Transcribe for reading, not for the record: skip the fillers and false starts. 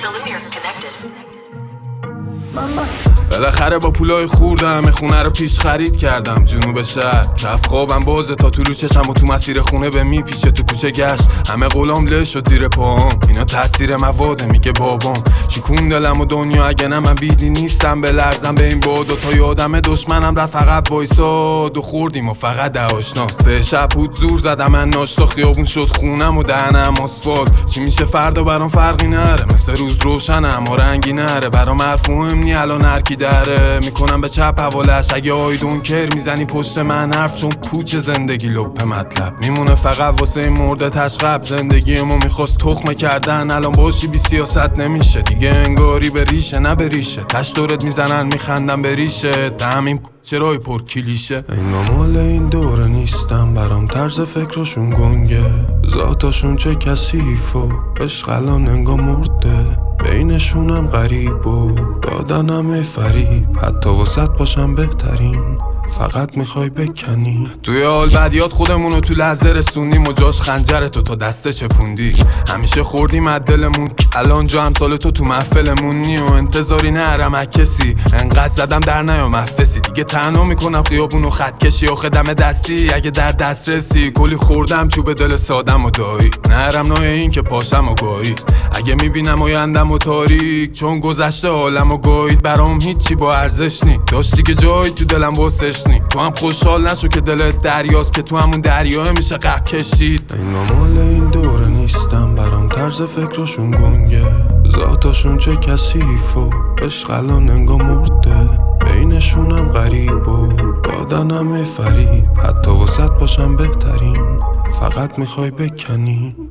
Salute connected. بالاخره با پولای خوردم خونه رو پیش خرید کردم جنوب شهر کف خوابم بازه تا تو رو چشم و تو مسیر خونه به میپیچه تو کوچه گشت همه قولام لش و تیر پاهم اینا تاثیر مواده میگه بابام چیکون دلم و دنیا اگه نه من بیدی نیستم به لرزم به این باد و تا یادم دشمنم رفت فقط وایساد و خوردیم و فقط ده آشنا 3 شب بود زور زدم من ناشتا خیابون شد خونم و دهنم آسفالت چی میشه فردا برام فرقی نره مثل روز روشنه اما رنگی نره برام مفهوم نی الان هر کی داره میکنم به چپ حوالش اگه آیدون کر میزنی پشت من حرف چون پوچ زندگی لپ مطلب میمونه فقط واسه مرده تشقب زندگیمو میخواست تخمه کردن الان باشی بی سیاست نمیشه دیگه انگاری به ریشه نه به ریشه تش دورت میزنن میخندم به ریشه همین چرای پر کلیشه انگار مال این دوره نیستم برام طرز فکرشون گنگه ذاتاشون چه کثیف و عشق الان انگار مرده بینشونم غریب و دادنم فریب حتی وسط باشم بهترین فقط میخوای بکنی توی حال بدیات خودمونو تو لحظه رسونیم و جاش خنجر تو دسته چپوندی همیشه خوردیم از دلمون الان جا امثال تو محفلمون نی و انتظاری نرم از کسی انقدر زدم در نیا محفظی دیگه تنها میکنم خیابونو خط کشی و خدم دستی اگه در دست رسی کلی خوردم چوب دل سادم و دایی نرم نای این که پاشم و گایی اگه میبینم آیندم و تاریک چون گذشته حالم و گاید برام هیچی با ارزش نی داشتی که جایی تو دلم واسش نی تو هم خوشحال نشو که دلت دریاست که تو همون دریا میشه غرق کشید انگار مال این دوره نیستم برام طرز فکرشون گنگه ذاتاشون چه کثیف و عشق الان انگار مرده بینشونم غریب و دادنم فریب حتی وسط باشم بهترین فقط میخوای بکنی